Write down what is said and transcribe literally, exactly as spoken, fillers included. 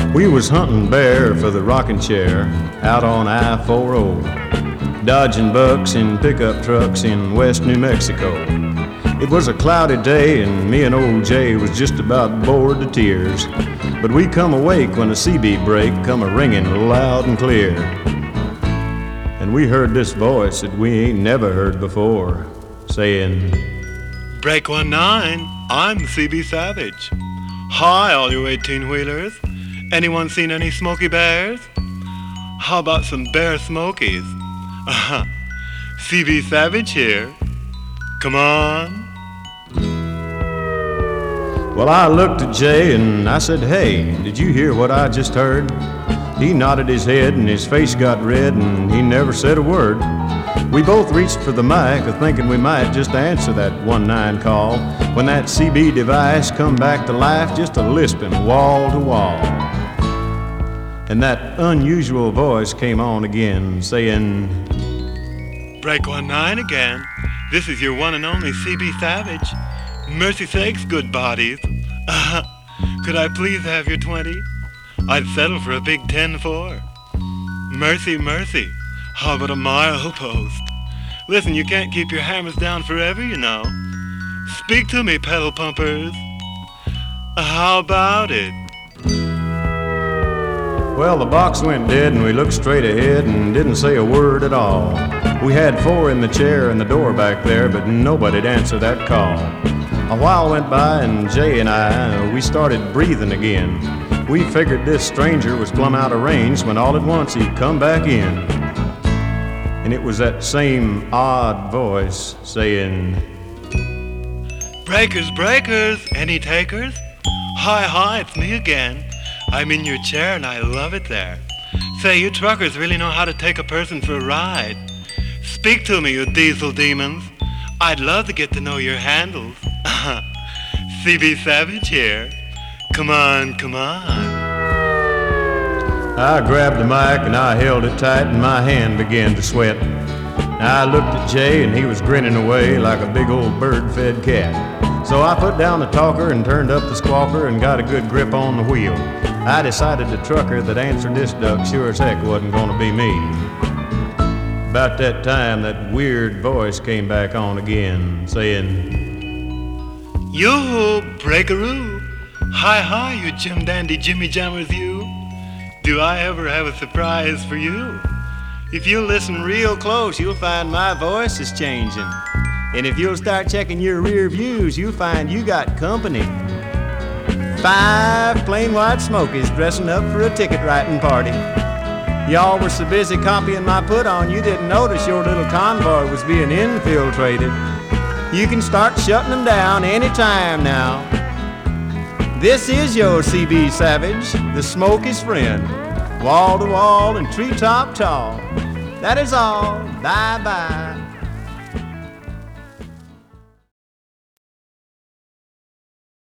We was hunting bear for the rocking chair out on I forty, dodging bucks in pickup trucks in West New Mexico. It was a cloudy day and me and old Jay was just about bored to tears, but we come awake when a C B break come a-ringing loud and clear. And we heard this voice that we ain't never heard before, saying, "Break one nine, I'm C B Savage. Hi, all you eighteen-wheelers. Anyone seen any Smoky Bears? How about some Bear Smokies? Uh-huh. C B Savage here. Come on." Well, I looked at Jay and I said, "Hey, did you hear what I just heard?" He nodded his head and his face got red and he never said a word. We both reached for the mic, thinking we might just answer that one nine call, when that C B device come back to life, just a lisping wall to wall. And that unusual voice came on again, saying, "Break one nine again. This is your one and only C B Savage. Mercy sakes, good bodies. Uh, could I please have your twenty? I'd settle for a big ten four. Mercy, mercy. How about a mile post? Listen, you can't keep your hammers down forever, you know. Speak to me, pedal pumpers. How about it?" Well, the box went dead and we looked straight ahead and didn't say a word at all. We had four in the chair and the door back there, but nobody'd answer that call. A while went by and Jay and I, we started breathing again. We figured this stranger was plumb out of range when all at once he'd come back in. And it was that same odd voice saying, "Breakers, breakers, any takers? Hi, hi, it's me again. I'm in your chair and I love it there. Say, you truckers really know how to take a person for a ride. Speak to me, you diesel demons. I'd love to get to know your handles. C B Savage here. Come on, come on." I grabbed the mic and I held it tight and my hand began to sweat. I looked at Jay and he was grinning away like a big old bird-fed cat. So I put down the talker and turned up the squawker and got a good grip on the wheel. I decided the trucker that answered this duck sure as heck wasn't gonna be me. About that time, that weird voice came back on again, saying, "Yoo-hoo, breakaroo. Hi, hi, you Jim Dandy Jimmy Jammers, you. Do I ever have a surprise for you? If you listen real close, you'll find my voice is changing. And if you'll start checking your rear views, you'll find you got company. Five plain white smokies dressing up for a ticket writing party. Y'all were so busy copying my put-on, you didn't notice your little convoy was being infiltrated. You can start shutting them down anytime now. This is your C B Savage, the Smoky's friend, wall to wall and treetop tall. That is all. Bye-bye.